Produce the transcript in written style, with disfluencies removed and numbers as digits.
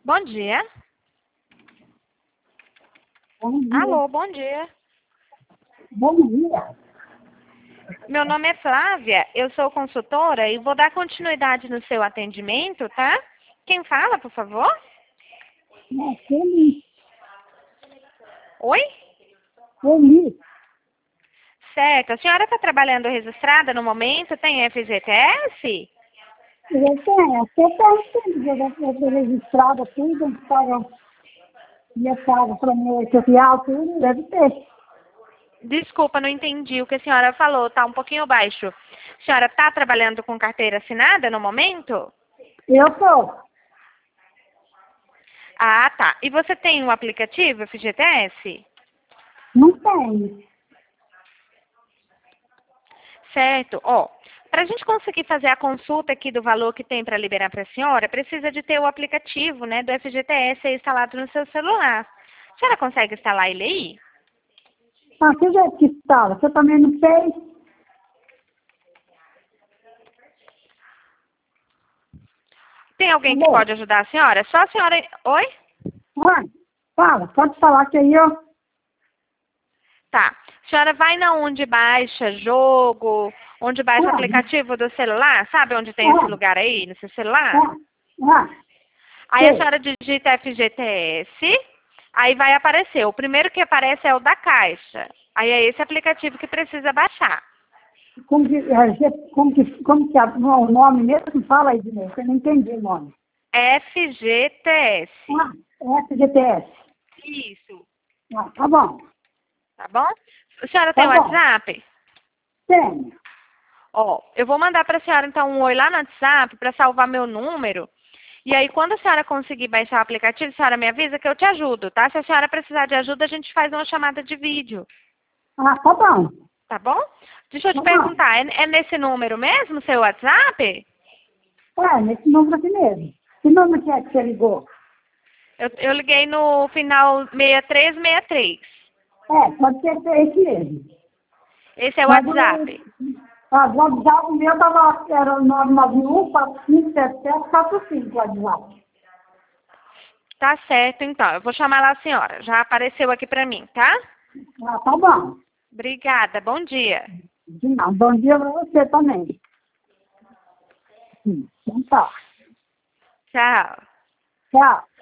Bom dia. Bom dia. Alô, bom dia. Bom dia. Meu nome é Flávia, eu sou consultora e vou dar continuidade no seu atendimento, tá? Quem fala, por favor? Feliz. Oi? Feliz. Certo. A senhora está trabalhando registrada no momento? Tem FGTS? Eu tenho, até tudo, eu estou registrada, tudo, paga para mim, social, tudo, deve ter. Desculpa, não entendi o que a senhora falou, tá um pouquinho baixo. A senhora está trabalhando com carteira assinada no momento? Eu estou. Ah, tá. E você tem um aplicativo FGTS? Não tenho. Certo. Ó, para a gente conseguir fazer a consulta aqui do valor que tem para liberar para a senhora, precisa de ter o aplicativo, né, do FGTS instalado no seu celular. A senhora consegue instalar ele aí? Ah, que jeito que estava? Você também não fez? Tem alguém que Alô? pode ajudar a senhora? Só a senhora... Oi? Ah, fala, pode falar que aí eu... Tá. A senhora vai na onde baixa jogo, onde baixa aplicativo do celular, sabe onde tem esse lugar aí, no seu celular? Aí a sei. senhora digita FGTS, aí vai aparecer. O primeiro que aparece é o da Caixa. Aí é esse aplicativo que precisa baixar. Como que é o nome mesmo? Fala aí de novo, eu não entendi o nome. FGTS. FGTS. Isso. Tá bom. Tá bom? A senhora tem Tá bom. WhatsApp? Tenho. Ó, eu vou mandar para a senhora então um oi lá no WhatsApp para salvar meu número. E aí, quando a senhora conseguir baixar o aplicativo, a senhora me avisa que eu te ajudo, tá? Se a senhora precisar de ajuda, a gente faz uma chamada de vídeo. Tá bom. Tá bom? Deixa eu te Tá bom. perguntar, é nesse número mesmo, seu WhatsApp? Nesse número aqui mesmo. Que número que é que você ligou? Eu liguei no final 6363. Pode ser esse mesmo. Esse é o Mas WhatsApp. o WhatsApp meu era o 991-457745, o WhatsApp. Tá certo, então. Eu vou chamar lá a senhora. Já apareceu aqui pra mim, tá? Tá bom. Obrigada. Bom dia. Bom dia para você também. Então tá. Tchau. Tchau.